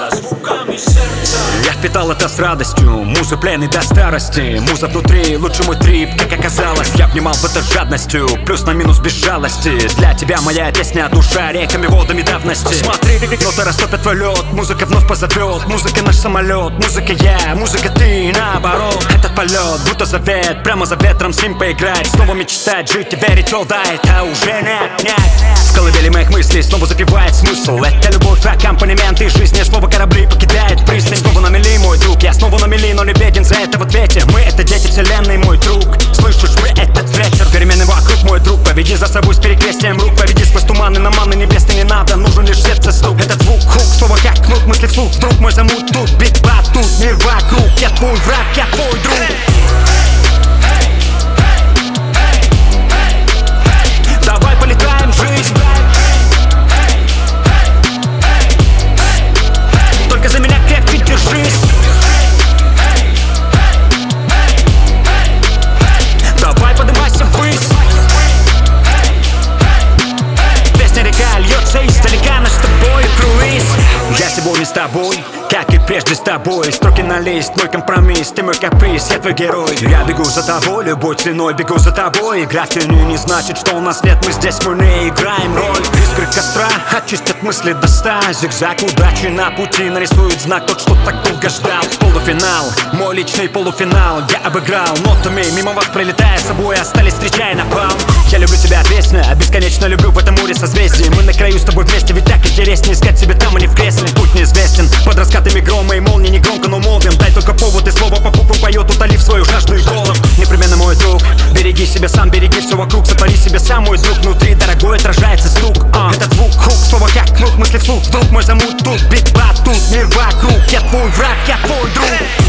со звуками сердца. Я впитал это с радостью, муза пленный до старости. Муза внутри, лучший мой трип, как оказалось. Я внимал в это с жадностью, плюс на минус без жалости. Для тебя моя песня, душа реками, водами давности. Смотри, ноты растопят твой лед, музыка вновь позовет. Музыка наш самолет, музыка я, музыка ты, наоборот. Этот полет, будто завет, прямо за ветром с ним поиграть. Снова мечтать, жить и верить, all да, это уже нет. В колыбели моих мыслей снова запевает смысл. Это любовь, аккомпанемент и жизнь. Слово корабли покидает пристань. Снова на мели, мой друг, я снова на мели, но не беден за это в ответе. Мы это дети вселенной, мой друг. Слышишь, мы этот ветер, перемены вокруг, мой друг. Поведи за собой с перекрестием рук, поведи сквозь туманы на манны небесной не надо. Нужен лишь сердце стук, этот звук, хук, слово как кнут, мысли вслух. Вдруг мой замут тут, бит батут, мир вокруг. Я твой враг, я твой друг. Давай полетаем в жизнь. Только за меня крепче держись. Давай поднимайся ввысь. Песня река льется издалека, наш с тобой круиз. Я сегодня с тобой, как и прежде с тобой. Строки на лист, мой компромисс, ты мой каприз, я твой герой. Я бегу за тобой, любой ценой бегу за тобой. Игра в тени не значит, что у нас нет, мы здесь, мы не играем роль. Искры костра очистят мысли до 100. Зигзаг удачи на пути нарисует знак тот, что так долго ждал. Полуфинал, мой личный полуфинал. Я обыграл нотами, мимо вас пролетая собой, остались, встречая напал. Я люблю тебя, песня, бесконечно люблю в этом море созвездий. Мы на краю с тобой вместе, ведь так интереснее искать себе там, а не в кресле. Путь неизвестен, под раскатами грома и молнии, не громко, но молвен. Дай только повод, и слово по буквам поет, утолив свою жажду и голод. Непременно, мой друг, береги себя сам, береги все вокруг. Сотвори себе сам, мой друг, внутри дорогой отражается стук. Этот звук, хук, слово как кнут, мысли вслух. Вдруг мой замут тут, бит батут, мир вокруг. Я твой враг, я твой друг.